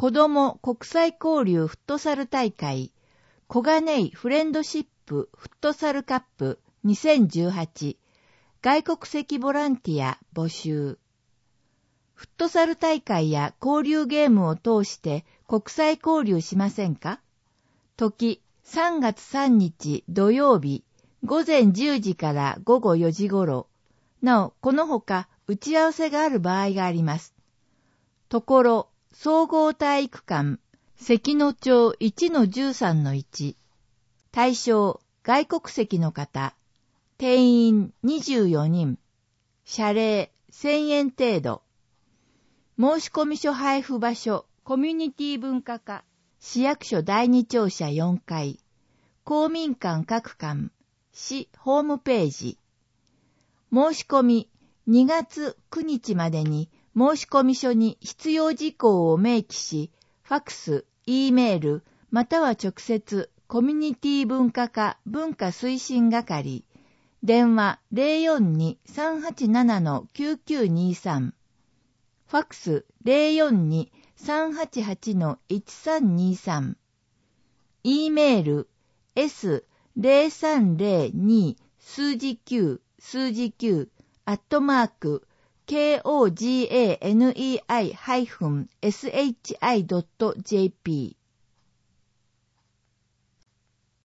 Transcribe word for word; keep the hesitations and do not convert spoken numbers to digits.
子ども国際交流フットサル大会小金井フレンドシップフットサルカップにせんじゅうはち外国籍ボランティア募集。フットサル大会や交流ゲームを通して国際交流しませんか？時さんがつさんにち土曜日ごぜんじゅうじからごごよじ頃。なお、このほか打ち合わせがある場合があります。ところ、総合体育館、関野町 いちのじゅうさんのいち。対象、外国籍の方。定員にじゅうよにん。謝礼せんえん程度。申込書配布場所、コミュニティ文化課、市役所だいに庁舎よんかい。公民館各館、市ホームページ。申し込みにがつくにちまでに申込書に必要事項を明記し、ファクス、Eメール、または直接コミュニティ文化課文化推進係、電話 ゼロよんに さんはちなな きゅうきゅうにさん、ファクス ゼロよんに さんはちはち いちさんにさん、Eメール エスゼロさんゼロに 数字きゅう数字きゅうアットマーク ケーオージェーエヌイーアイ ハイフン エスエイチアイ ドット ジェーピー